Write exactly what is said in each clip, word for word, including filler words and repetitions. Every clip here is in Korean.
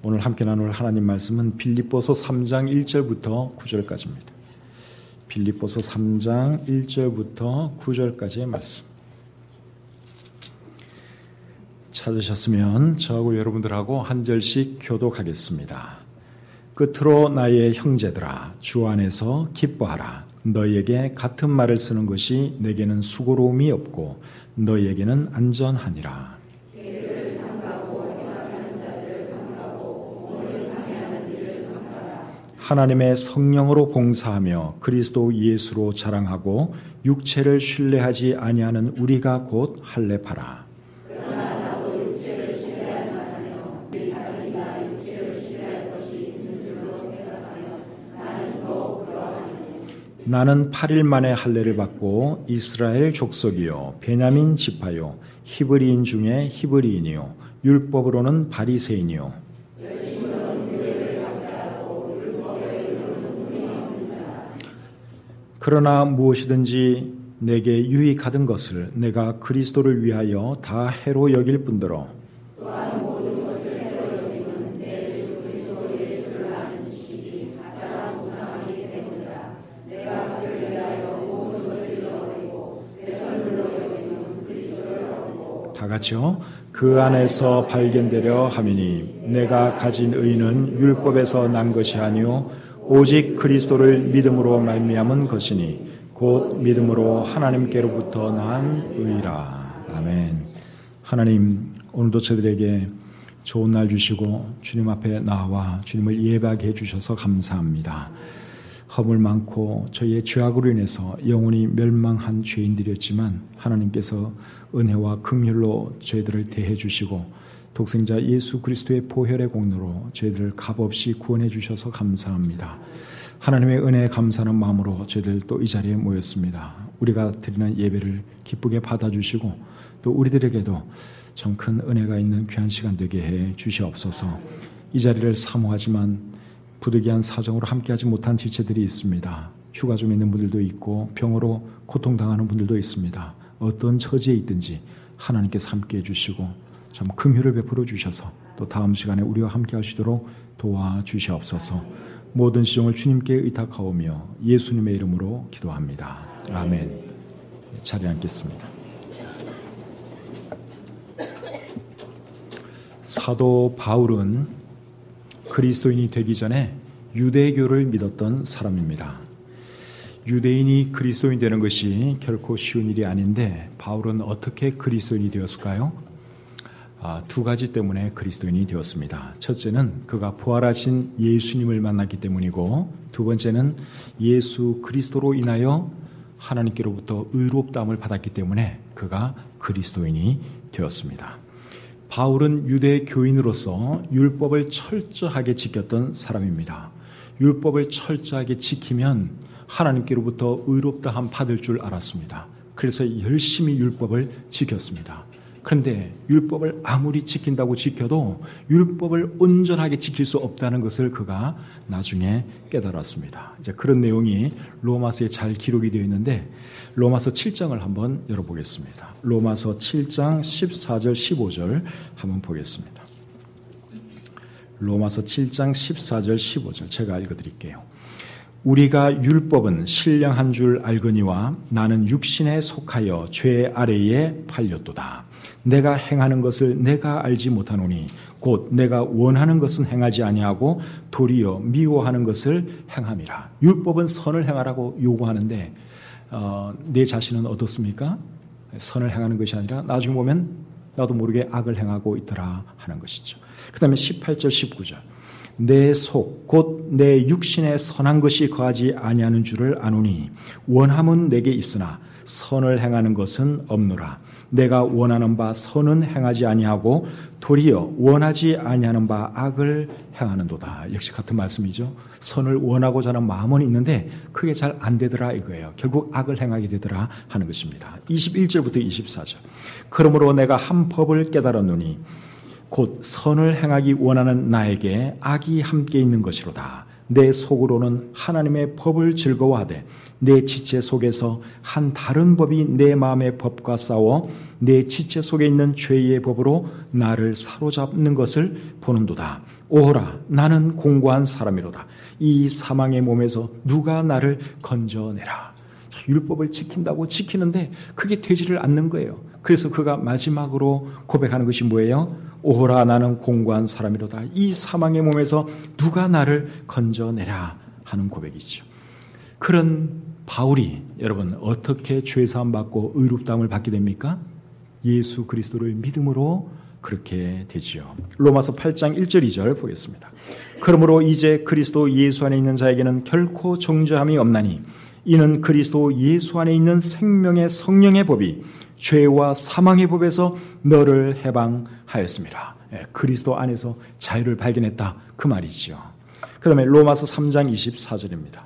오늘 함께 나눌 하나님 말씀은 빌립보서 삼 장 일 절부터 구 절까지입니다. 빌립보서 삼 장 일 절부터 구 절까지의 말씀. 찾으셨으면 저하고 여러분들하고 한 절씩 교독하겠습니다. 끝으로 나의 형제들아, 주 안에서 기뻐하라. 너희에게 같은 말을 쓰는 것이 내게는 수고로움이 없고 너희에게는 안전하니라. 하나님의 성령으로 봉사하며 그리스도 예수로 자랑하고 육체를 신뢰하지 아니하는 우리가 곧 할례파라. 그러나 나도 육체를 신뢰할 만하며 다르니가 육체를 신뢰할 것이 있는 줄로 생각하며 나는 더욱 그러하니. 나는 팔 일 만에 할례를 받고 이스라엘 족속이요 베냐민 지파요 히브리인 중에 히브리인이요 율법으로는 바리새인이요 그러나 무엇이든지 내게 유익하던 것을 내가 그리스도를 위하여 다 해로 여길 뿐더러 또한 모든 것을 해로 여기는 내 주 그리스도 예수를 아는 지식이 가장 무상하기 때문이라. 내가 그를 위하여 모든 것을 잃어버리고 배설물로 여기는 그리스도를 얻고. 다 같이요. 그 안에서 발견되려 함이니 내가 가진 의는 율법에서 난 것이 아니요 오직 그리스도를 믿음으로 말미암은 것이니 곧 믿음으로 하나님께로부터 난 의라. 아멘. 하나님, 오늘도 저들에게 좋은 날 주시고 주님 앞에 나와 주님을 예배하게 해주셔서 감사합니다. 허물 많고 저희의 죄악으로 인해서 영원히 멸망한 죄인들이었지만 하나님께서 은혜와 긍휼로 저희들을 대해 주시고 독생자 예수 그리스도의 보혈의 공로로 저희들을 값없이 구원해 주셔서 감사합니다. 하나님의 은혜에 감사하는 마음으로 저희들 또 이 자리에 모였습니다. 우리가 드리는 예배를 기쁘게 받아주시고 또 우리들에게도 참 큰 은혜가 있는 귀한 시간 되게 해 주시옵소서. 이 자리를 사모하지만 부득이한 사정으로 함께하지 못한 지체들이 있습니다. 휴가 중에 있는 분들도 있고 병으로 고통당하는 분들도 있습니다. 어떤 처지에 있든지 하나님께서 함께해 주시고 참 긍휼을 베풀어 주셔서 또 다음 시간에 우리와 함께 하시도록 도와주시옵소서. 모든 시종을 주님께 의탁하오며 예수님의 이름으로 기도합니다. 아멘. 자리에 앉겠습니다. 사도 바울은 그리스도인이 되기 전에 유대교를 믿었던 사람입니다. 유대인이 그리스도인이 되는 것이 결코 쉬운 일이 아닌데 바울은 어떻게 그리스도인이 되었을까요? 아, 두 가지 때문에 그리스도인이 되었습니다. 첫째는 그가 부활하신 예수님을 만났기 때문이고 두 번째는 예수 그리스도로 인하여 하나님께로부터 의롭다함을 받았기 때문에 그가 그리스도인이 되었습니다. 바울은 유대 교인으로서 율법을 철저하게 지켰던 사람입니다. 율법을 철저하게 지키면 하나님께로부터 의롭다함 받을 줄 알았습니다. 그래서 열심히 율법을 지켰습니다. 그런데 율법을 아무리 지킨다고 지켜도 율법을 온전하게 지킬 수 없다는 것을 그가 나중에 깨달았습니다. 이제 그런 내용이 로마서에 잘 기록이 되어 있는데 로마서 칠 장을 한번 열어보겠습니다. 로마서 칠 장 십사 절 십오 절 한번 보겠습니다. 로마서 칠 장 십사 절 십오 절 제가 읽어드릴게요. 우리가 율법은 신령한 줄 알거니와 나는 육신에 속하여 죄 아래에 팔렸도다. 내가 행하는 것을 내가 알지 못하노니 곧 내가 원하는 것은 행하지 아니하고 도리어 미워하는 것을 행함이라. 율법은 선을 행하라고 요구하는데 어, 내 자신은 어떻습니까? 선을 행하는 것이 아니라 나중에 보면 나도 모르게 악을 행하고 있더라 하는 것이죠. 그 다음에 십팔 절 십구 절 내 속 곧 내 육신에 선한 것이 거하지 아니하는 줄을 아노니 원함은 내게 있으나 선을 행하는 것은 없노라. 내가 원하는 바 선은 행하지 아니하고 도리어 원하지 아니하는 바 악을 행하는도다. 역시 같은 말씀이죠. 선을 원하고자 하는 마음은 있는데 그게 잘 안 되더라 이거예요. 결국 악을 행하게 되더라 하는 것입니다. 이십일 절부터 이십사 절 그러므로 내가 한 법을 깨달았노니 곧 선을 행하기 원하는 나에게 악이 함께 있는 것이로다. 내 속으로는 하나님의 법을 즐거워하되 내 지체 속에서 한 다른 법이 내 마음의 법과 싸워 내 지체 속에 있는 죄의 법으로 나를 사로잡는 것을 보는도다. 오호라, 나는 공고한 사람이로다. 이 사망의 몸에서 누가 나를 건져내라. 율법을 지킨다고 지키는데 그게 되지를 않는 거예요. 그래서 그가 마지막으로 고백하는 것이 뭐예요? 오호라, 나는 공고한 사람이로다. 이 사망의 몸에서 누가 나를 건져내라 하는 고백이죠. 그런 바울이 여러분 어떻게 죄사함 받고 의롭다함을 받게 됩니까? 예수 그리스도를 믿음으로 그렇게 되지요. 로마서 팔 장 일 절 이 절 보겠습니다. 그러므로 이제 그리스도 예수 안에 있는 자에게는 결코 정죄함이 없나니 이는 그리스도 예수 안에 있는 생명의 성령의 법이 죄와 사망의 법에서 너를 해방하였습니다. 예, 그리스도 안에서 자유를 발견했다 그 말이죠. 그 다음에 로마서 삼 장 이십사 절입니다.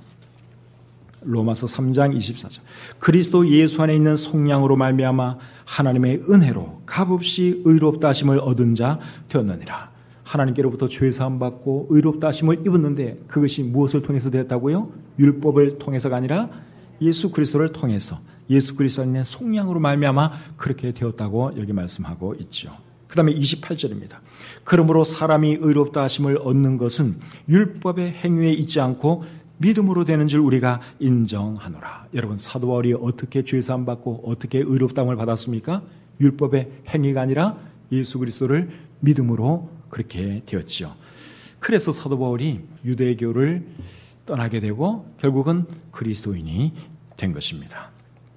로마서 삼 장 이십사 절. 그리스도 예수 안에 있는 속량으로 말미암아 하나님의 은혜로 값없이 의롭다 하심을 얻은 자 되었느니라. 하나님께로부터 죄사함 받고 의롭다 하심을 입었는데 그것이 무엇을 통해서 되었다고요? 율법을 통해서가 아니라 예수 그리스도를 통해서 예수 그리스도 안에 있는 속량으로 말미암아 그렇게 되었다고 여기 말씀하고 있죠. 그 다음에 이십팔 절입니다. 그러므로 사람이 의롭다 하심을 얻는 것은 율법의 행위에 있지 않고 믿음으로 되는 줄 우리가 인정하노라. 여러분 사도 바울이 어떻게 죄사함 받고 어떻게 의롭다함을 받았습니까? 율법의 행위가 아니라 예수 그리스도를 믿음으로 그렇게 되었지요. 그래서 사도 바울이 유대교를 떠나게 되고 결국은 그리스도인이 된 것입니다.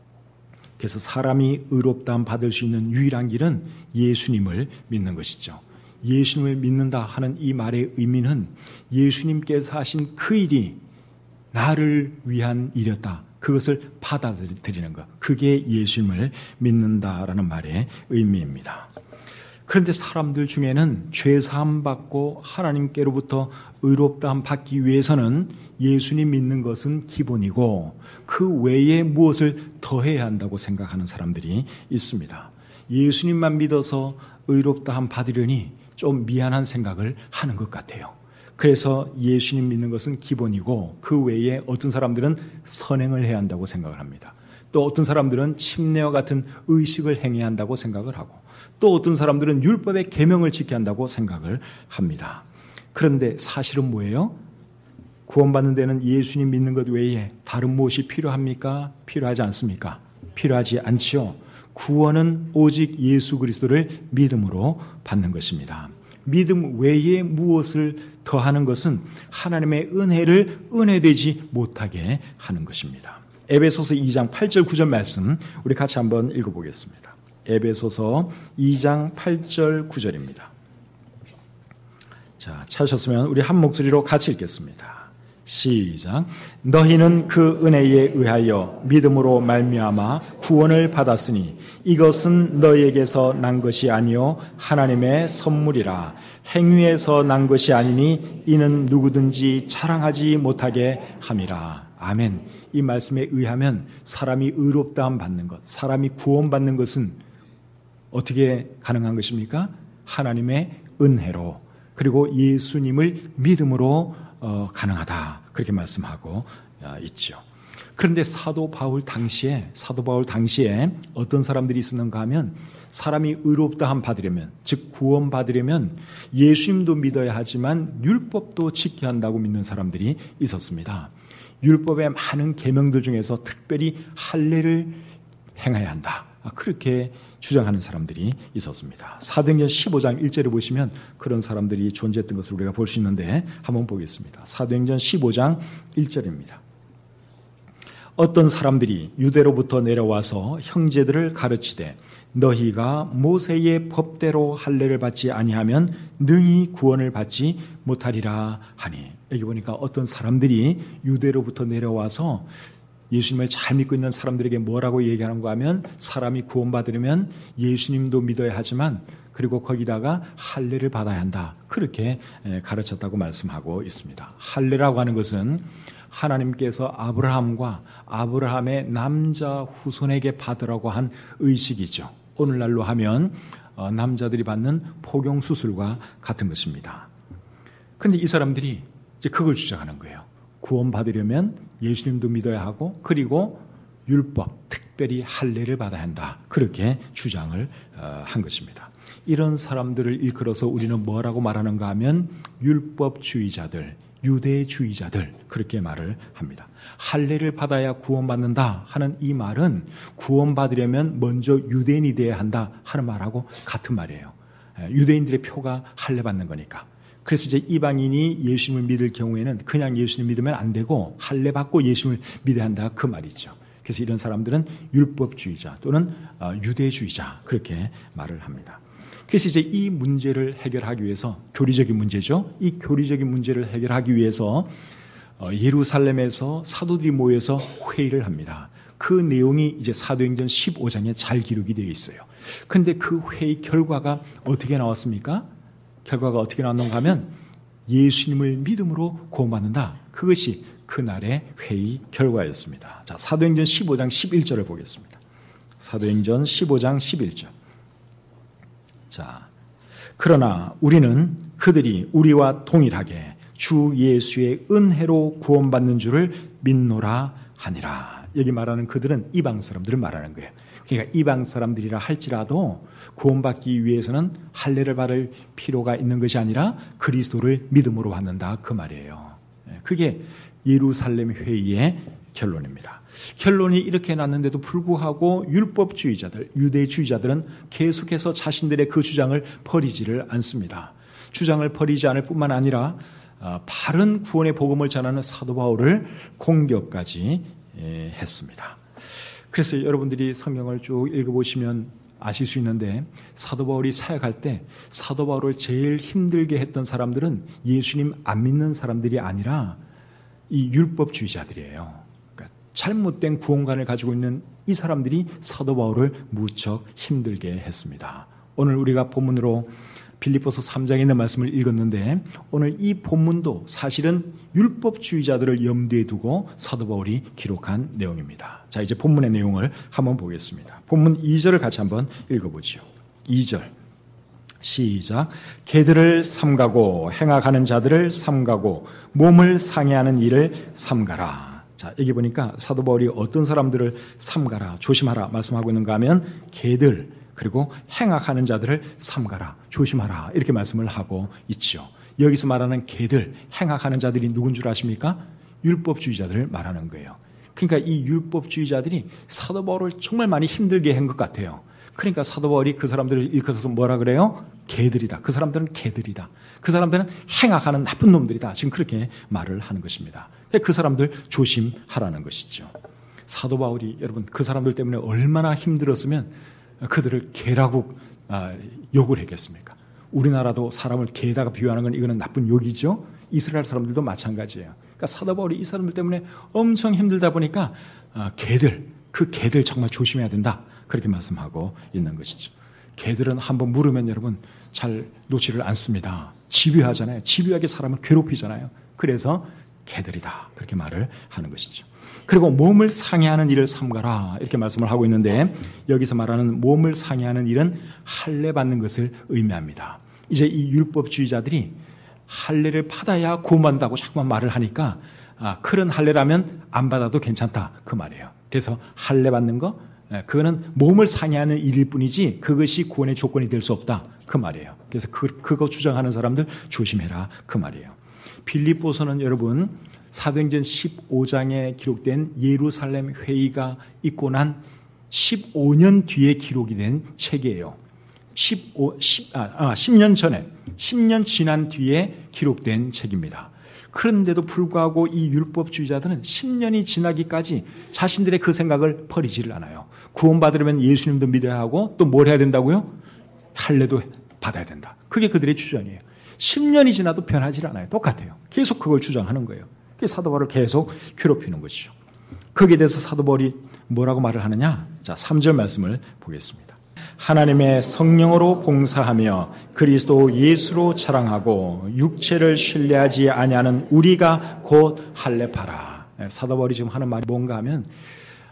그래서 사람이 의롭다함 받을 수 있는 유일한 길은 예수님을 믿는 것이죠. 예수님을 믿는다 하는 이 말의 의미는 예수님께서 하신 그 일이 나를 위한 일이었다. 그것을 받아들이는 것. 그게 예수님을 믿는다라는 말의 의미입니다. 그런데 사람들 중에는 죄사함 받고 하나님께로부터 의롭다함 받기 위해서는 예수님 믿는 것은 기본이고 그 외에 무엇을 더해야 한다고 생각하는 사람들이 있습니다. 예수님만 믿어서 의롭다함 받으려니 좀 미안한 생각을 하는 것 같아요. 그래서 예수님 믿는 것은 기본이고 그 외에 어떤 사람들은 선행을 해야 한다고 생각을 합니다. 또 어떤 사람들은 침례와 같은 의식을 행해야 한다고 생각을 하고 또 어떤 사람들은 율법의 계명을 지켜야 한다고 생각을 합니다. 그런데 사실은 뭐예요? 구원받는 데는 예수님 믿는 것 외에 다른 무엇이 필요합니까? 필요하지 않습니까? 필요하지 않지요. 구원은 오직 예수 그리스도를 믿음으로 받는 것입니다. 믿음 외에 무엇을 더하는 것은 하나님의 은혜를 은혜되지 못하게 하는 것입니다. 에베소서 이 장 팔 절 구 절 말씀 우리 같이 한번 읽어보겠습니다. 에베소서 이 장 팔 절 구 절입니다. 자, 찾으셨으면 우리 한 목소리로 같이 읽겠습니다. 시작. 너희는 그 은혜에 의하여 믿음으로 말미암아 구원을 받았으니 이것은 너희에게서 난 것이 아니요 하나님의 선물이라. 행위에서 난 것이 아니니 이는 누구든지 자랑하지 못하게 함이라. 아멘. 이 말씀에 의하면 사람이 의롭다함 받는 것, 사람이 구원받는 것은 어떻게 가능한 것입니까? 하나님의 은혜로 그리고 예수님을 믿음으로 어, 가능하다. 그렇게 말씀하고 어, 있죠. 그런데 사도 바울 당시에 사도 바울 당시에 어떤 사람들이 있었는가 하면 사람이 의롭다함 받으려면 즉 구원 받으려면 예수님도 믿어야 하지만 율법도 지켜야 한다고 믿는 사람들이 있었습니다. 율법의 많은 계명들 중에서 특별히 할례를 행해야 한다. 그렇게 주장하는 사람들이 있었습니다. 사도행전 십오 장 일 절에 보시면 그런 사람들이 존재했던 것을 우리가 볼 수 있는데 한번 보겠습니다. 사도행전 십오 장 일 절입니다. 어떤 사람들이 유대로부터 내려와서 형제들을 가르치되 너희가 모세의 법대로 할례를 받지 아니하면 능히 구원을 받지 못하리라 하니. 여기 보니까 어떤 사람들이 유대로부터 내려와서 예수님을 잘 믿고 있는 사람들에게 뭐라고 얘기하는가 하면 사람이 구원받으려면 예수님도 믿어야 하지만 그리고 거기다가 할례를 받아야 한다. 그렇게 가르쳤다고 말씀하고 있습니다. 할례라고 하는 것은 하나님께서 아브라함과 아브라함의 남자 후손에게 받으라고 한 의식이죠. 오늘날로 하면 남자들이 받는 포경수술과 같은 것입니다. 그런데 이 사람들이 이제 그걸 주장하는 거예요. 구원받으려면 예수님도 믿어야 하고 그리고 율법, 특별히 할례를 받아야 한다. 그렇게 주장을 한 것입니다. 이런 사람들을 일컬어서 우리는 뭐라고 말하는가 하면 율법주의자들, 유대주의자들 그렇게 말을 합니다. 할례를 받아야 구원받는다 하는 이 말은 구원받으려면 먼저 유대인이 되어야 한다 하는 말하고 같은 말이에요. 유대인들의 표가 할례 받는 거니까. 그래서 이제 이방인이 예수님을 믿을 경우에는 그냥 예수님 믿으면 안 되고 할례 받고 예수님을 믿어야 한다 그 말이죠. 그래서 이런 사람들은 율법주의자 또는 유대주의자 그렇게 말을 합니다. 그래서 이제 이 문제를 해결하기 위해서 교리적인 문제죠. 이 교리적인 문제를 해결하기 위해서 예루살렘에서 사도들이 모여서 회의를 합니다. 그 내용이 이제 사도행전 십오 장에 잘 기록이 되어 있어요. 그런데 그 회의 결과가 어떻게 나왔습니까? 결과가 어떻게 나왔는가 하면 예수님을 믿음으로 구원받는다. 그것이 그날의 회의 결과였습니다. 자, 사도행전 십오 장 십일 절을 보겠습니다. 사도행전 십오 장 십일 절. 자, 그러나 우리는 그들이 우리와 동일하게 주 예수의 은혜로 구원받는 줄을 믿노라 하니라. 여기 말하는 그들은 이방 사람들을 말하는 거예요. 그러니까 이방 사람들이라 할지라도 구원받기 위해서는 할례를 받을 필요가 있는 것이 아니라 그리스도를 믿음으로 받는다 그 말이에요. 그게 예루살렘 회의의 결론입니다. 결론이 이렇게 났는데도 불구하고 율법주의자들, 유대주의자들은 계속해서 자신들의 그 주장을 버리지를 않습니다. 주장을 버리지 않을 뿐만 아니라 바른 구원의 복음을 전하는 사도 바울을 공격까지 했습니다. 그래서 여러분들이 성경을 쭉 읽어보시면 아실 수 있는데 사도 바울이 사역할 때 사도 바울을 제일 힘들게 했던 사람들은 예수님 안 믿는 사람들이 아니라 이 율법주의자들이에요. 그러니까 잘못된 구원관을 가지고 있는 이 사람들이 사도 바울을 무척 힘들게 했습니다. 오늘 우리가 본문으로 빌립보서 삼 장에 있는 말씀을 읽었는데 오늘 이 본문도 사실은 율법주의자들을 염두에 두고 사도 바울이 기록한 내용입니다. 자, 이제 본문의 내용을 한번 보겠습니다. 본문 이 절을 같이 한번 읽어보죠. 이 절 시작. 개들을 삼가고 행악하는 자들을 삼가고 몸을 상해하는 일을 삼가라. 자, 여기 보니까 사도 바울이 어떤 사람들을 삼가라, 조심하라 말씀하고 있는가 하면 개들 그리고 행악하는 자들을 삼가라, 조심하라 이렇게 말씀을 하고 있죠. 여기서 말하는 개들, 행악하는 자들이 누군 줄 아십니까? 율법주의자들을 말하는 거예요. 그러니까 이 율법주의자들이 사도 바울을 정말 많이 힘들게 한 것 같아요. 그러니까 사도 바울이 그 사람들을 일컬어서 뭐라 그래요? 개들이다. 그 사람들은 개들이다. 그 사람들은 행악하는 나쁜 놈들이다. 지금 그렇게 말을 하는 것입니다. 그 사람들 조심하라는 것이죠. 사도 바울이 여러분 그 사람들 때문에 얼마나 힘들었으면 그들을 개라고 아, 욕을 했겠습니까? 우리나라도 사람을 개에다가 비유하는 건 이거는 나쁜 욕이죠. 이스라엘 사람들도 마찬가지예요. 그러니까 사도 바울이 이 사람들 때문에 엄청 힘들다 보니까 아, 개들, 그 개들 정말 조심해야 된다. 그렇게 말씀하고 있는 것이죠. 개들은 한번 물으면 여러분 잘 놓지를 않습니다. 집요하잖아요. 집요하게 사람을 괴롭히잖아요. 그래서 개들이다. 그렇게 말을 하는 것이죠. 그리고 몸을 상해하는 일을 삼가라 이렇게 말씀을 하고 있는데 여기서 말하는 몸을 상해하는 일은 할례 받는 것을 의미합니다. 이제 이 율법주의자들이 할례를 받아야 구원받는다고 자꾸만 말을 하니까 아, 그런 할례라면 안 받아도 괜찮다 그 말이에요. 그래서 할례 받는 거 그거는 몸을 상해하는 일일 뿐이지 그것이 구원의 조건이 될 수 없다 그 말이에요. 그래서 그, 그거 주장하는 사람들 조심해라 그 말이에요. 빌립보서는 여러분 사도행전 십오 장에 기록된 예루살렘 회의가 있고 난 십오 년 뒤에 기록이 된 책이에요. 십오, 십, 아, 아, 십 년 전에, 십 년 지난 뒤에 기록된 책입니다. 그런데도 불구하고 이 율법주의자들은 십 년이 지나기까지 자신들의 그 생각을 버리지를 않아요. 구원받으려면 예수님도 믿어야 하고 또 뭘 해야 된다고요? 할례도 받아야 된다. 그게 그들의 주장이에요. 십 년이 지나도 변하지 않아요. 똑같아요. 계속 그걸 주장하는 거예요. 그게 사도 바울을 계속 괴롭히는 것이죠. 거기에 대해서 사도 바울이 뭐라고 말을 하느냐? 자, 삼 절 말씀을 보겠습니다. 하나님의 성령으로 봉사하며 그리스도 예수로 자랑하고 육체를 신뢰하지 아니하는 우리가 곧 할례파라. 사도 바울이 지금 하는 말이 뭔가 하면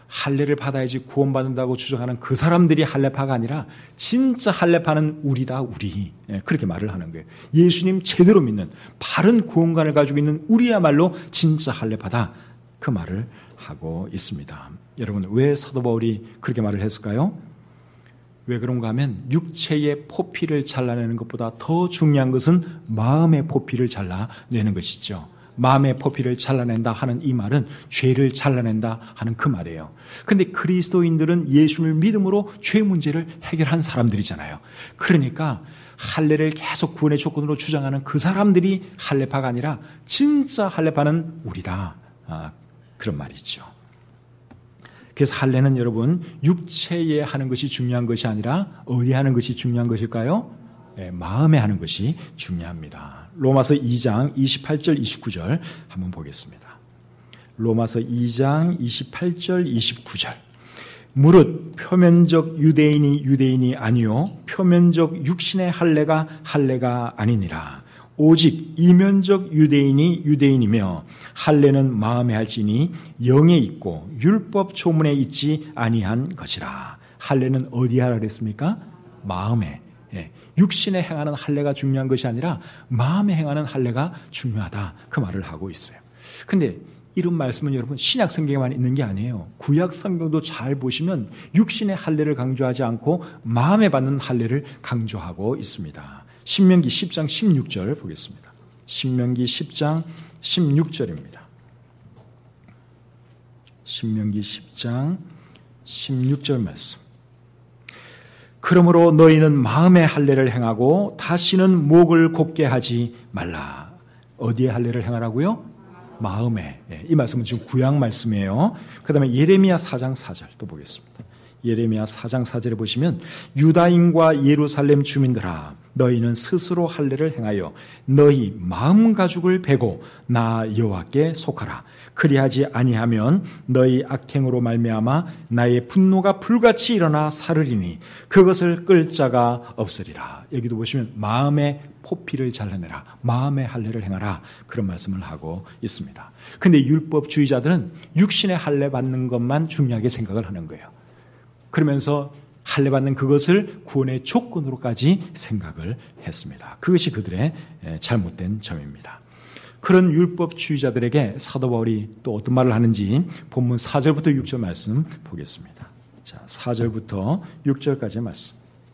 할례를 받아야지 구원받는다고 주장하는 그 사람들이 할례파가 아니라 진짜 할례파는 우리다, 우리. 예, 그렇게 말을 하는 거예요. 예수님 제대로 믿는 바른 구원관을 가지고 있는 우리야말로 진짜 할례파다. 그 말을 하고 있습니다. 여러분, 왜 사도 바울이 그렇게 말을 했을까요? 왜 그런가 하면 육체의 포피를 잘라내는 것보다 더 중요한 것은 마음의 포피를 잘라내는 것이죠. 마음의 포피를 잘라낸다 하는 이 말은 죄를 잘라낸다 하는 그 말이에요. 그런데 그리스도인들은 예수를 믿음으로 죄 문제를 해결한 사람들이잖아요. 그러니까 할례를 계속 구원의 조건으로 주장하는 그 사람들이 할례파가 아니라 진짜 할례파는 우리다. 아, 그런 말이죠. 그래서 할례는 여러분 육체에 하는 것이 중요한 것이 아니라 어디에 하는 것이 중요한 것일까요? 네, 마음에 하는 것이 중요합니다. 로마서 이 장 이십팔 절 이십구 절 한번 보겠습니다. 로마서 이 장 이십팔 절 이십구 절. 무릇 표면적 유대인이 유대인이 아니요 표면적 육신의 할례가 할례가 아니니라. 오직 이면적 유대인이 유대인이며 할례는 마음에 할지니 영에 있고 율법 조문에 있지 아니한 것이라. 할례는 어디에 하라 그랬습니까? 마음에. 예, 육신에 행하는 할례가 중요한 것이 아니라 마음에 행하는 할례가 중요하다. 그 말을 하고 있어요. 근데 이런 말씀은 여러분 신약 성경에만 있는 게 아니에요. 구약 성경도 잘 보시면 육신의 할례를 강조하지 않고 마음에 받는 할례를 강조하고 있습니다. 신명기 십 장 십육 절 보겠습니다. 신명기 십 장 십육 절입니다. 신명기 십 장 십육 절 말씀. 그러므로 너희는 마음의 할례를 행하고 다시는 목을 곱게 하지 말라. 어디에 할례를 행하라고요? 마음에. 이 말씀은 지금 구약 말씀이에요. 그 다음에 예레미야 사 장 사 절 또 보겠습니다. 예레미야 사 장 사 절에 보시면 유다인과 예루살렘 주민들아 너희는 스스로 할례를 행하여 너희 마음 가죽을 베고 나 여호와께 속하라. 그리하지 아니하면 너희 악행으로 말미암아 나의 분노가 불같이 일어나 사르리니 그것을 끌 자가 없으리라. 여기도 보시면 마음의 포피를 잘라내라. 마음의 할례를 행하라. 그런 말씀을 하고 있습니다. 그런데 율법주의자들은 육신의 할례 받는 것만 중요하게 생각을 하는 거예요. 그러면서 할례 받는 그것을 구원의 조건으로까지 생각을 했습니다. 그것이 그들의 잘못된 점입니다. 그런 율법주의자들에게 사도 바울이 또 어떤 말을 하는지 본문 사 절부터 육 절 말씀 보겠습니다. 자, 사 절부터 육 절까지의 말씀.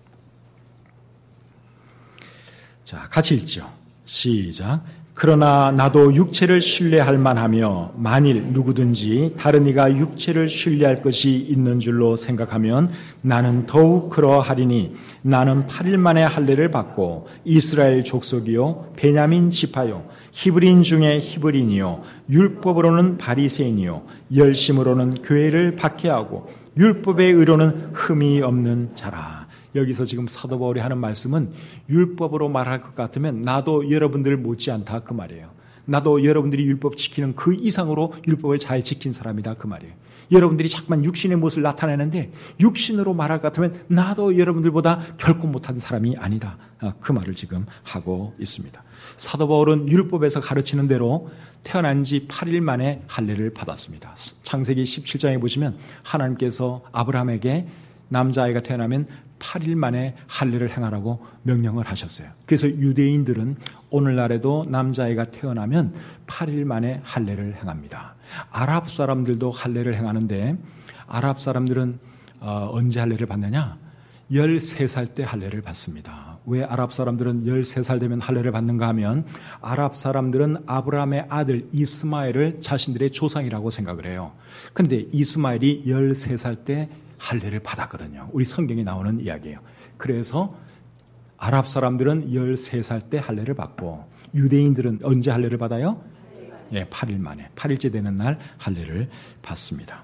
자, 같이 읽죠. 시작. 그러나 나도 육체를 신뢰할 만하며 만일 누구든지 다른 이가 육체를 신뢰할 것이 있는 줄로 생각하면 나는 더욱 그러하리니 나는 팔 일 만에 할례를 받고 이스라엘 족속이요 베냐민 지파요 히브리인 중에 히브리인이요 율법으로는 바리새인이요 열심으로는 교회를 박해하고 율법의 의로는 흠이 없는 자라. 여기서 지금 사도 바울이 하는 말씀은 율법으로 말할 것 같으면 나도 여러분들 못지않다 그 말이에요. 나도 여러분들이 율법 지키는 그 이상으로 율법을 잘 지킨 사람이다 그 말이에요. 여러분들이 자꾸만 육신의 모습을 나타내는데 육신으로 말할 것 같으면 나도 여러분들보다 결코 못한 사람이 아니다. 그 말을 지금 하고 있습니다. 사도 바울은 율법에서 가르치는 대로 태어난 지 팔 일 만에 할례를 받았습니다. 창세기 십칠 장에 보시면 하나님께서 아브라함에게 남자아이가 태어나면 팔 일 만에 할례를 행하라고 명령을 하셨어요. 그래서 유대인들은 오늘날에도 남자아이가 태어나면 팔 일 만에 할례를 행합니다. 아랍 사람들도 할례를 행하는데 아랍 사람들은 어, 언제 할례를 받느냐? 열세 살 때 할례를 받습니다. 왜 아랍 사람들은 열세 살 되면 할례를 받는가 하면 아랍 사람들은 아브라함의 아들 이스마엘을 자신들의 조상이라고 생각을 해요. 그런데 이스마엘이 열세 살 때 할례를 받았거든요. 우리 성경에 나오는 이야기예요. 그래서 아랍 사람들은 열세 살 때 할례를 받고 유대인들은 언제 할례를 받아요? 예, 팔 일 만에 팔 일째 되는 날 할례를 받습니다.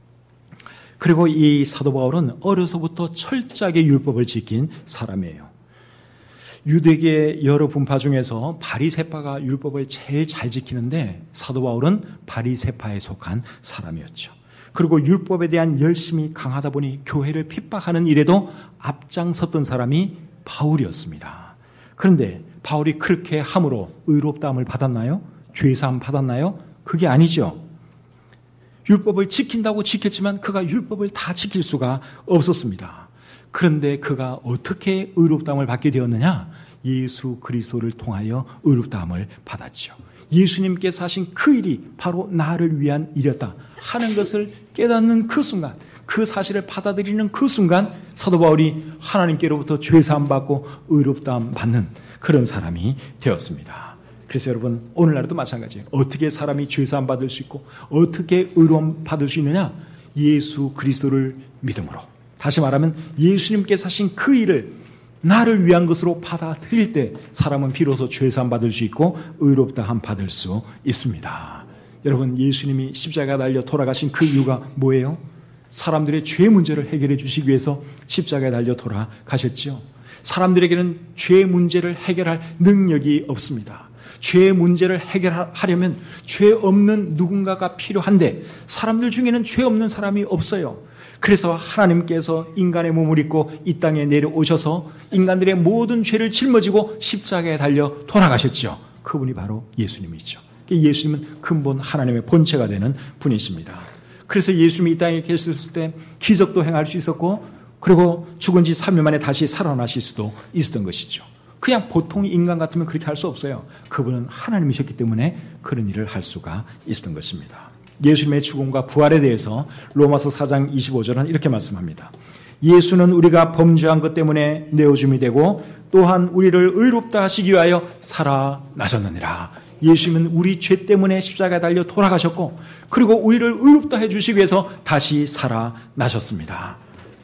그리고 이 사도 바울은 어려서부터 철저하게 율법을 지킨 사람이에요. 유대계 여러 분파 중에서 바리새파가 율법을 제일 잘 지키는데 사도 바울은 바리새파에 속한 사람이었죠. 그리고 율법에 대한 열심이 강하다 보니 교회를 핍박하는 일에도 앞장섰던 사람이 바울이었습니다. 그런데 바울이 그렇게 함으로 의롭다함을 받았나요? 죄사함 받았나요? 그게 아니죠. 율법을 지킨다고 지켰지만 그가 율법을 다 지킬 수가 없었습니다. 그런데 그가 어떻게 의롭다함을 받게 되었느냐? 예수 그리스도를 통하여 의롭다함을 받았죠. 예수님께서 하신 그 일이 바로 나를 위한 일이었다 하는 것을 깨닫는 그 순간, 그 사실을 받아들이는 그 순간 사도 바울이 하나님께로부터 죄사함 받고 의롭다함 받는 그런 사람이 되었습니다. 그래서 여러분, 오늘날도 마찬가지예요. 어떻게 사람이 죄사함 받을 수 있고 어떻게 의로움 받을 수 있느냐? 예수 그리스도를 믿음으로. 다시 말하면 예수님께서 하신 그 일을 나를 위한 것으로 받아들일 때 사람은 비로소 죄사함 받을 수 있고 의롭다함 받을 수 있습니다. 여러분, 예수님이 십자가에 달려 돌아가신 그 이유가 뭐예요? 사람들의 죄 문제를 해결해 주시기 위해서 십자가에 달려 돌아가셨죠. 사람들에게는 죄 문제를 해결할 능력이 없습니다. 죄 문제를 해결하려면 죄 없는 누군가가 필요한데 사람들 중에는 죄 없는 사람이 없어요. 그래서 하나님께서 인간의 몸을 입고 이 땅에 내려오셔서 인간들의 모든 죄를 짊어지고 십자가에 달려 돌아가셨죠. 그분이 바로 예수님이죠. 예수님은 근본 하나님의 본체가 되는 분이십니다. 그래서 예수님이 이 땅에 계셨을 때 기적도 행할 수 있었고 그리고 죽은 지 삼 일 만에 다시 살아나실 수도 있었던 것이죠. 그냥 보통 인간 같으면 그렇게 할 수 없어요. 그분은 하나님이셨기 때문에 그런 일을 할 수가 있었던 것입니다. 예수님의 죽음과 부활에 대해서 로마서 사 장 이십오 절은 이렇게 말씀합니다. 예수는 우리가 범죄한 것 때문에 내어줌이 되고 또한 우리를 의롭다 하시기 위하여 살아나셨느니라. 예수님은 우리 죄 때문에 십자가에 달려 돌아가셨고 그리고 우리를 의롭다 해주시기 위해서 다시 살아나셨습니다.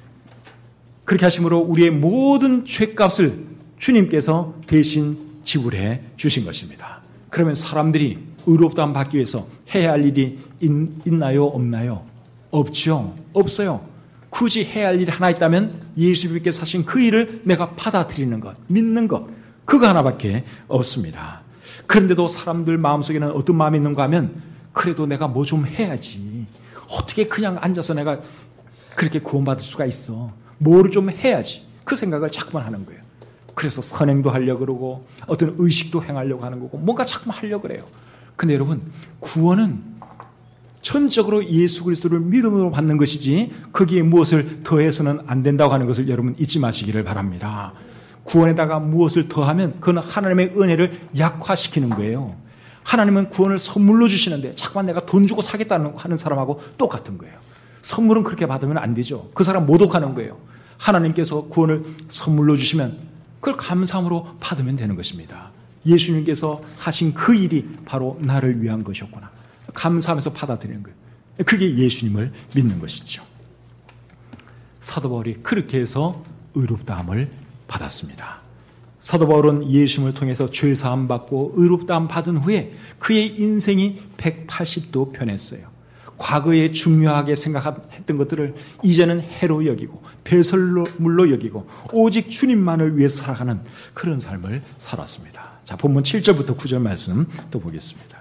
그렇게 하심으로 우리의 모든 죄값을 주님께서 대신 지불해 주신 것입니다. 그러면 사람들이 의롭다함 받기 위해서 해야 할 일이 있, 있나요? 없나요? 없죠. 없어요. 굳이 해야 할 일이 하나 있다면 예수님께서 하신 그 일을 내가 받아들이는 것, 믿는 것, 그거 하나밖에 없습니다. 그런데도 사람들 마음속에는 어떤 마음이 있는가 하면 그래도 내가 뭐 좀 해야지. 어떻게 그냥 앉아서 내가 그렇게 구원받을 수가 있어. 뭐를 좀 해야지. 그 생각을 자꾸만 하는 거예요. 그래서 선행도 하려고 그러고 어떤 의식도 행하려고 하는 거고 뭔가 자꾸만 하려고 그래요. 근데 여러분, 구원은 전적으로 예수 그리스도를 믿음으로 받는 것이지 거기에 무엇을 더해서는 안 된다고 하는 것을 여러분 잊지 마시기를 바랍니다. 구원에다가 무엇을 더하면 그건 하나님의 은혜를 약화시키는 거예요. 하나님은 구원을 선물로 주시는데 자꾸만 내가 돈 주고 사겠다는 하는 사람하고 똑같은 거예요. 선물은 그렇게 받으면 안 되죠. 그 사람 모독하는 거예요. 하나님께서 구원을 선물로 주시면 그걸 감사함으로 받으면 되는 것입니다. 예수님께서 하신 그 일이 바로 나를 위한 것이었구나. 감사하면서 받아들이는 거예요. 그게 예수님을 믿는 것이죠. 사도 바울이 그렇게 해서 의롭다함을 받았습니다. 사도 바울은 예수님을 통해서 죄사함 받고 의롭다함 받은 후에 그의 인생이 백팔십 도 변했어요. 과거에 중요하게 생각했던 것들을 이제는 해로 여기고 배설물로 여기고 오직 주님만을 위해 살아가는 그런 삶을 살았습니다. 자, 본문 칠 절부터 구 절 말씀 또 보겠습니다.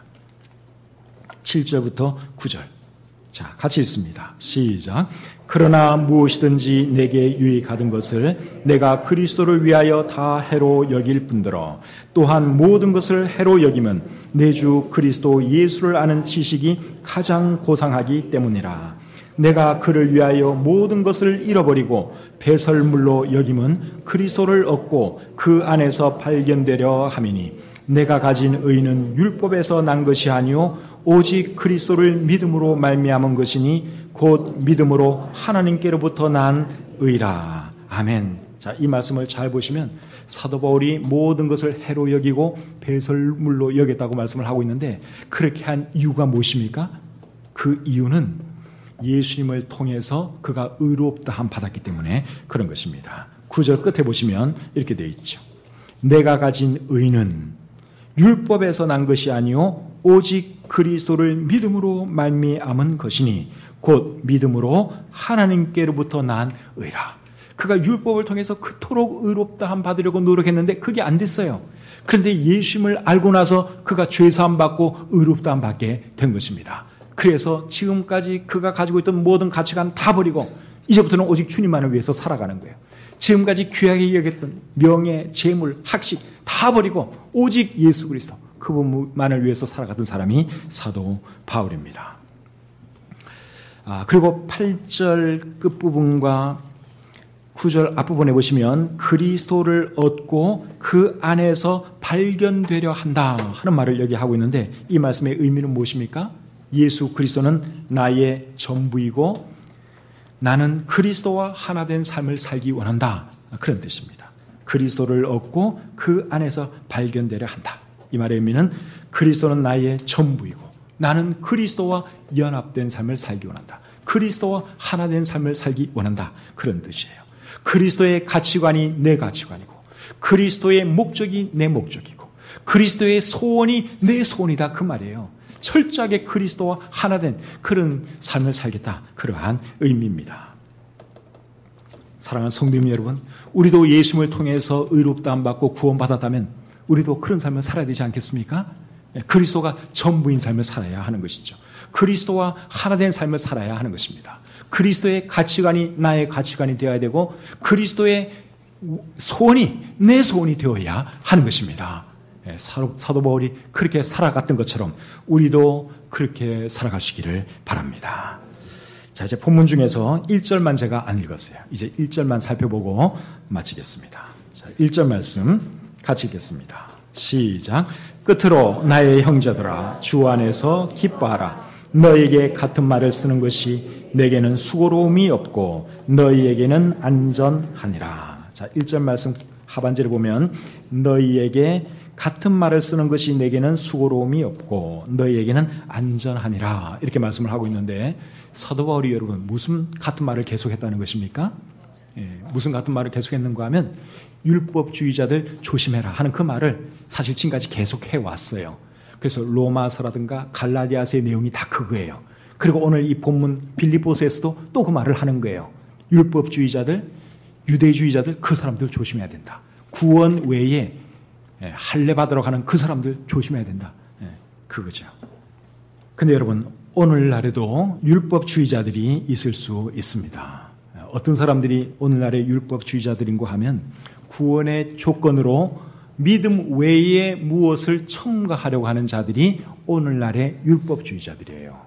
칠 절부터 구 절. 자, 같이 읽습니다. 시작. 그러나 무엇이든지 내게 유익하던 것을 내가 그리스도를 위하여 다 해로 여길 뿐더러 또한 모든 것을 해로 여기면 내 주 그리스도 예수를 아는 지식이 가장 고상하기 때문이라. 내가 그를 위하여 모든 것을 잃어버리고 배설물로 여김은 그리스도를 얻고 그 안에서 발견되려 함이니 내가 가진 의는 율법에서 난 것이 아니요 오직 그리스도를 믿음으로 말미암은 것이니 곧 믿음으로 하나님께로부터 난 의라. 아멘. 자, 이 말씀을 잘 보시면 사도 바울이 모든 것을 해로 여기고 배설물로 여겼다고 말씀을 하고 있는데 그렇게 한 이유가 무엇입니까? 그 이유는 예수님을 통해서 그가 의롭다함 받았기 때문에 그런 것입니다. 구 절 끝에 보시면 이렇게 되어 있죠. 내가 가진 의는 율법에서 난 것이 아니요 오직 그리스도를 믿음으로 말미암은 것이니 곧 믿음으로 하나님께로부터 난 의라. 그가 율법을 통해서 그토록 의롭다함 받으려고 노력했는데 그게 안 됐어요. 그런데 예수님을 알고 나서 그가 죄사함 받고 의롭다함 받게 된 것입니다. 그래서 지금까지 그가 가지고 있던 모든 가치관 다 버리고 이제부터는 오직 주님만을 위해서 살아가는 거예요. 지금까지 귀하게 여겼던 명예, 재물, 학식 다 버리고 오직 예수 그리스도 그분만을 위해서 살아가던 사람이 사도 바울입니다. 아, 그리고 팔 절 끝부분과 구 절 앞부분에 보시면 그리스도를 얻고 그 안에서 발견되려 한다 하는 말을 여기 하고 있는데 이 말씀의 의미는 무엇입니까? 예수 그리스도는 나의 전부이고 나는 그리스도와 하나 된 삶을 살기 원한다. 그런 뜻입니다. 그리스도를 얻고 그 안에서 발견되려 한다. 이 말의 의미는 그리스도는 나의 전부이고 나는 그리스도와 연합된 삶을 살기 원한다. 그리스도와 하나 된 삶을 살기 원한다. 그런 뜻이에요. 그리스도의 가치관이 내 가치관이고 그리스도의 목적이 내 목적이고 그리스도의 소원이 내 소원이다. 그 말이에요. 철저하게 그리스도와 하나 된 그런 삶을 살겠다. 그러한 의미입니다. 사랑하는 성도님 여러분, 우리도 예수님을 통해서 의롭다함 받고 구원받았다면 우리도 그런 삶을 살아야 되지 않겠습니까? 그리스도가 전부인 삶을 살아야 하는 것이죠. 그리스도와 하나 된 삶을 살아야 하는 것입니다. 그리스도의 가치관이 나의 가치관이 되어야 되고 그리스도의 소원이 내 소원이 되어야 하는 것입니다. 사도 바울이 그렇게 살아갔던 것처럼 우리도 그렇게 살아가시기를 바랍니다. 자, 이제 본문 중에서 일 절만 제가 안 읽었어요. 이제 일 절만 살펴보고 마치겠습니다. 자, 일 절 말씀 같이 읽겠습니다. 시작. 끝으로 나의 형제들아 주 안에서 기뻐하라. 너에게 같은 말을 쓰는 것이 내게는 수고로움이 없고 너희에게는 안전하니라. 자, 일 절 말씀 하반절에 보면 너희에게 같은 말을 쓰는 것이 내게는 수고로움이 없고 너희에게는 안전하니라 이렇게 말씀을 하고 있는데 사도 바울이 여러분 무슨 같은 말을 계속했다는 것입니까? 예, 무슨 같은 말을 계속했는가 하면 율법주의자들 조심해라 하는 그 말을 사실 지금까지 계속해 왔어요. 그래서 로마서라든가 갈라디아서의 내용이 다 그거예요. 그리고 오늘 이 본문 빌립보서에서도 또 그 말을 하는 거예요. 율법주의자들, 유대주의자들 그 사람들 조심해야 된다. 구원 외에 할례 받으러 가는 그 사람들 조심해야 된다. 그거죠. 근데 여러분 오늘날에도 율법주의자들이 있을 수 있습니다. 어떤 사람들이 오늘날의 율법주의자들인고 하면 구원의 조건으로 믿음 외에 무엇을 첨가하려고 하는 자들이 오늘날의 율법주의자들이에요.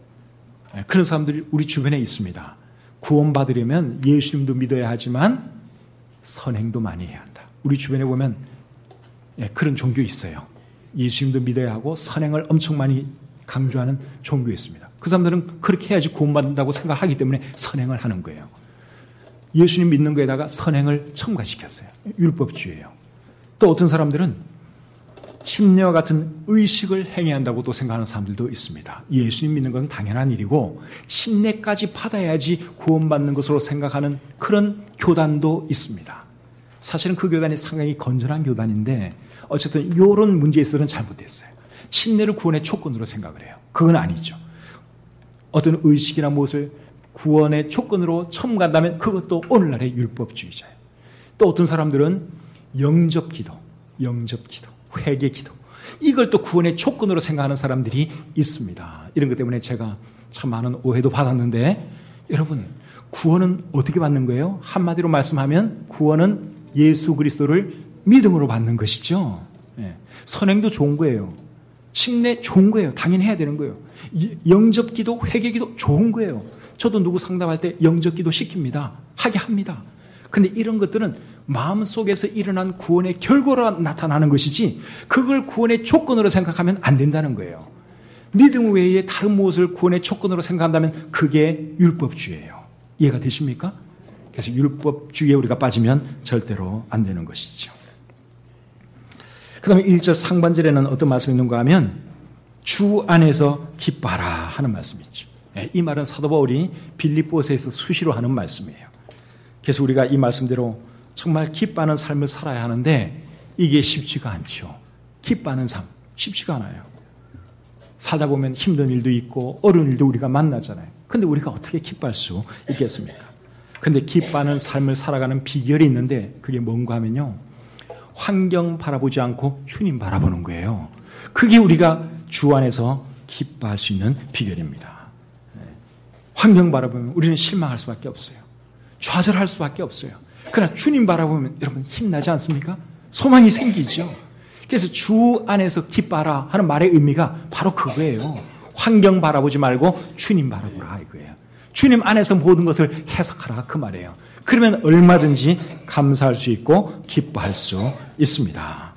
그런 사람들이 우리 주변에 있습니다. 구원받으려면 예수님도 믿어야 하지만 선행도 많이 해야 한다. 우리 주변에 보면 그런 종교 있어요. 예수님도 믿어야 하고 선행을 엄청 많이 강조하는 종교 있습니다. 그 사람들은 그렇게 해야지 구원받는다고 생각하기 때문에 선행을 하는 거예요. 예수님 믿는 거에다가 선행을 첨가시켰어요. 율법주의예요. 또 어떤 사람들은 침례와 같은 의식을 행해야 한다고 또 생각하는 사람들도 있습니다. 예수님 믿는 것은 당연한 일이고 침례까지 받아야지 구원받는 것으로 생각하는 그런 교단도 있습니다. 사실은 그 교단이 상당히 건전한 교단인데 어쨌든 이런 문제에 있어서는 잘못됐어요. 침례를 구원의 조건으로 생각을 해요. 그건 아니죠. 어떤 의식이나 무엇을 구원의 조건으로 첨가한다면 그것도 오늘날의 율법주의자예요. 또 어떤 사람들은 영접기도, 영접기도, 회개기도 이걸 또 구원의 조건으로 생각하는 사람들이 있습니다. 이런 것 때문에 제가 참 많은 오해도 받았는데 여러분 구원은 어떻게 받는 거예요? 한마디로 말씀하면 구원은 예수 그리스도를 믿음으로 받는 것이죠. 예. 선행도 좋은 거예요. 침례 좋은 거예요. 당연히 해야 되는 거예요. 영접기도, 회개기도 좋은 거예요. 저도 누구 상담할 때 영접기도 시킵니다. 하게 합니다. 근데 이런 것들은 마음속에서 일어난 구원의 결과로 나타나는 것이지 그걸 구원의 조건으로 생각하면 안 된다는 거예요. 믿음 외에 다른 무엇을 구원의 조건으로 생각한다면 그게 율법주의예요. 이해가 되십니까? 그래서 율법주의에 우리가 빠지면 절대로 안 되는 것이죠. 그 다음에 일 절 상반절에는 어떤 말씀이 있는가 하면 주 안에서 기뻐하라 하는 말씀이 있죠. 이 말은 사도 바울이 빌립보서에서 수시로 하는 말씀이에요. 그래서 우리가 이 말씀대로 정말 기뻐하는 삶을 살아야 하는데 이게 쉽지가 않죠. 기뻐하는 삶 쉽지가 않아요. 살다 보면 힘든 일도 있고 어려운 일도 우리가 만나잖아요. 근데 우리가 어떻게 기뻐할 수 있겠습니까? 근데 기뻐하는 삶을 살아가는 비결이 있는데 그게 뭔가 하면요. 환경 바라보지 않고 주님 바라보는 거예요. 그게 우리가 주 안에서 기뻐할 수 있는 비결입니다. 환경 바라보면 우리는 실망할 수밖에 없어요. 좌절할 수밖에 없어요. 그러나 주님 바라보면 여러분 힘나지 않습니까? 소망이 생기죠. 그래서 주 안에서 기뻐하라 하는 말의 의미가 바로 그거예요. 환경 바라보지 말고 주님 바라보라 이거예요. 주님 안에서 모든 것을 해석하라 그 말이에요. 그러면 얼마든지 감사할 수 있고 기뻐할 수 있습니다.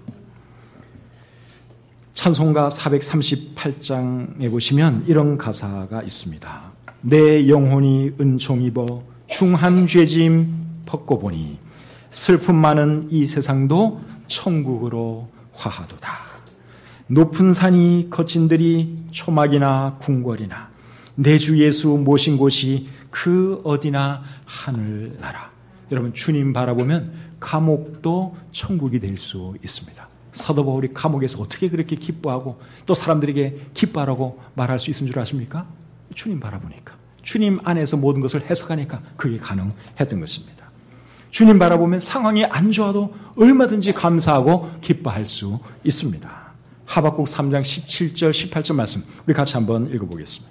찬송가 사백삼십팔 장에 보시면 이런 가사가 있습니다. 내 영혼이 은총 입어 중한 죄짐 벗고 보니 슬픔 많은 이 세상도 천국으로 화하도다. 높은 산이 거친들이 초막이나 궁궐이나 내 주 예수 모신 곳이 그 어디나 하늘나라. 여러분, 주님 바라보면 감옥도 천국이 될 수 있습니다. 사도 바울이 감옥에서 어떻게 그렇게 기뻐하고 또 사람들에게 기뻐하라고 말할 수 있는 줄 아십니까? 주님 바라보니까, 주님 안에서 모든 것을 해석하니까 그게 가능했던 것입니다. 주님 바라보면 상황이 안 좋아도 얼마든지 감사하고 기뻐할 수 있습니다. 하박국 삼 장 십칠 절 십팔 절 말씀 우리 같이 한번 읽어보겠습니다.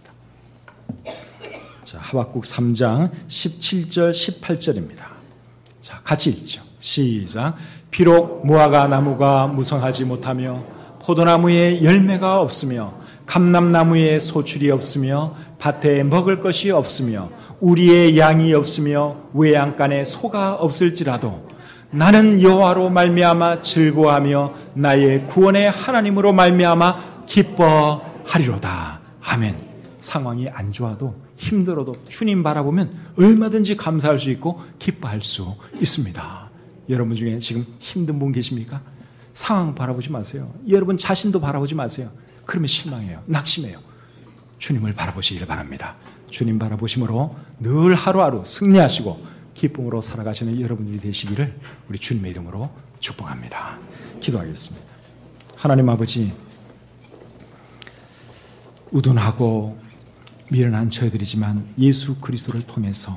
자, 하박국 삼 장 십칠 절 십팔 절입니다. 자, 같이 읽죠. 시작. 비록 무화과 나무가 무성하지 못하며 포도나무에 열매가 없으며 감람나무에 소출이 없으며 밭에 먹을 것이 없으며 우리의 양이 없으며 외양간에 소가 없을지라도 나는 여호와로 말미암아 즐거워하며 나의 구원의 하나님으로 말미암아 기뻐하리로다. 아멘. 상황이 안 좋아도 힘들어도 주님 바라보면 얼마든지 감사할 수 있고 기뻐할 수 있습니다. 여러분 중에 지금 힘든 분 계십니까? 상황 바라보지 마세요. 여러분 자신도 바라보지 마세요. 그러면 실망해요. 낙심해요. 주님을 바라보시길 바랍니다. 주님 바라보심으로 늘 하루하루 승리하시고 기쁨으로 살아가시는 여러분들이 되시기를 우리 주님의 이름으로 축복합니다. 기도하겠습니다. 하나님 아버지, 우둔하고 미련한 저희들이지만 예수 그리스도를 통해서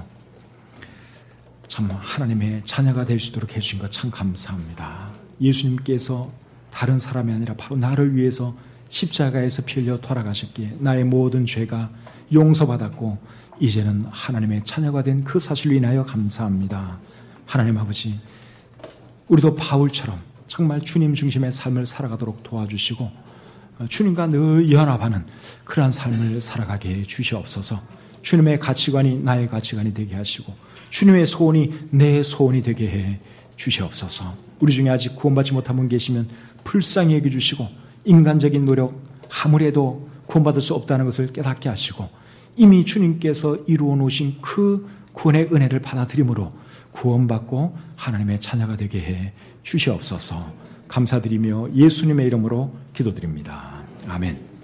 참 하나님의 자녀가 될 수 있도록 해주신 것 참 감사합니다. 예수님께서 다른 사람이 아니라 바로 나를 위해서 십자가에서 피 흘려 돌아가셨기에 나의 모든 죄가 용서받았고 이제는 하나님의 자녀가 된 그 사실로 인하여 감사합니다. 하나님 아버지, 우리도 바울처럼 정말 주님 중심의 삶을 살아가도록 도와주시고 주님과 늘 연합하는 그러한 삶을 살아가게 해 주시옵소서. 주님의 가치관이 나의 가치관이 되게 하시고 주님의 소원이 내 소원이 되게 해 주시옵소서. 우리 중에 아직 구원받지 못한 분 계시면 불쌍히 여겨주시고 인간적인 노력 아무래도 구원받을 수 없다는 것을 깨닫게 하시고 이미 주님께서 이루어 놓으신 그 구원의 은혜를 받아들임으로 구원받고 하나님의 자녀가 되게 해 주시옵소서. 감사드리며 예수님의 이름으로 기도드립니다. 아멘.